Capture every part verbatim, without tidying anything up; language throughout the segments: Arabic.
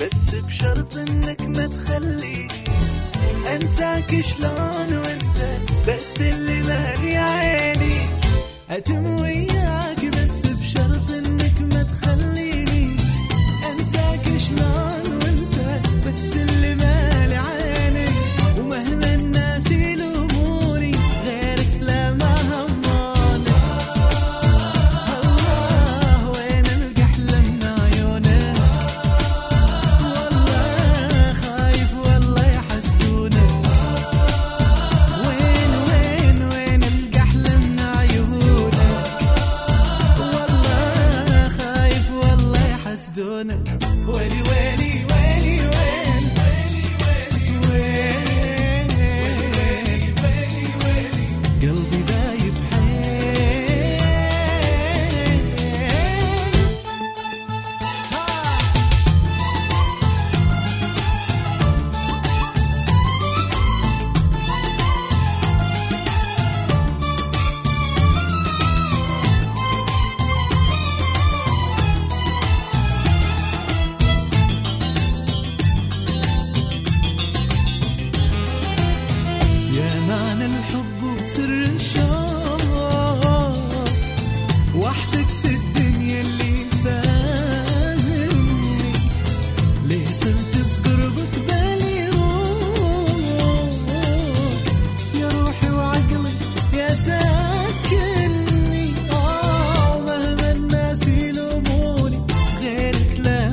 بس بشرط انك ما تخليني انساك شلون وانت بس اللي مالي عيني. اتم وياك بس بشرط انك ما تخليني انساك شلون وانت بس اللي مالي عيني. ومهما الناس يلوموني غيرك لا ما هموني. الله وين القى احلى من عيونك، والله خايف والله يحسدونك. وين وين وين القى احلى من عيونك، والله خايف والله يحسدونك. ويلي ويلي ويلي وين قلبي دايب حيل. يا معنى الحب وسر الشوق وحدك في الدنيا اللي فاهمني. ليه صرت في قربك بالي يروح يا روحي وعقلي يا ساكني. آه ومهما الناس يلوموني غيرك لا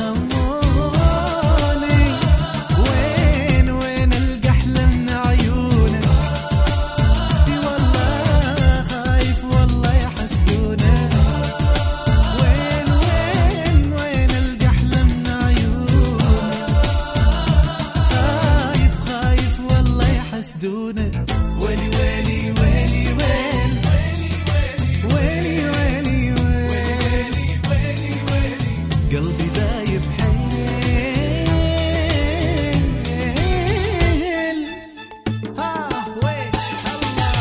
هموني. وين وين القى احلى من عيونك، والله خايف والله يحسدونك. وين وين وين القى احلى من عيونك، خايف خايف والله يحسدونك. ويلي ويلي ويلي وين ويلي ويلي وين قلبي دايب حيل. ها وين الله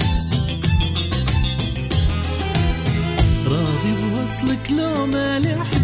راضي بوصلك لو مالي